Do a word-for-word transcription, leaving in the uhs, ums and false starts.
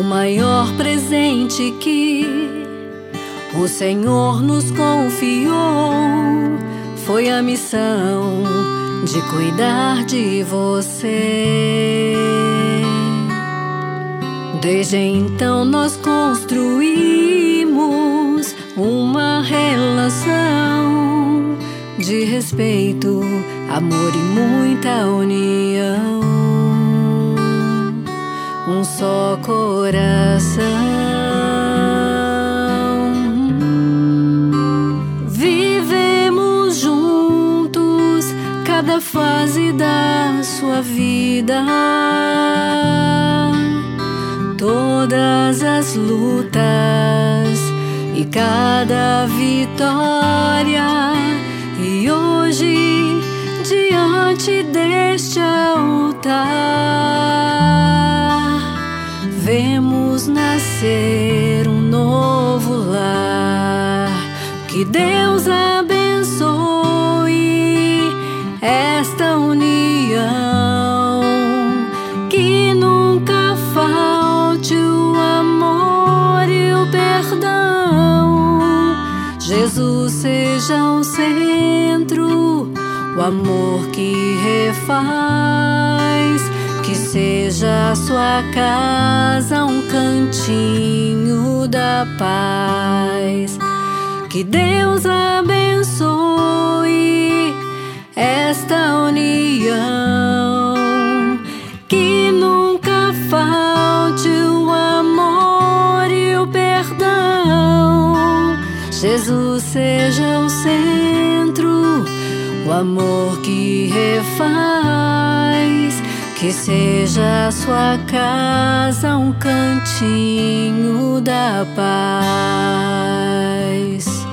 maior presente que o Senhor nos confiou foi a missão de cuidar de você. Desde então nós construímos uma relação de respeito, amor e muita união. Um só coração. Vivemos juntos cada fase da sua vida, todas as lutas e cada vitória. E hoje, diante deste altar, vemos nascer um novo lar. Que Deus abençoe esta união, que nunca falte o amor e o perdão. Jesus seja o centro, o amor que refaz. Que seja a sua casa um cantinho da paz. Que Deus abençoe esta união, que nunca falte o amor e o perdão. Jesus seja o centro, o amor que refaz. Que seja a sua casa um cantinho da paz.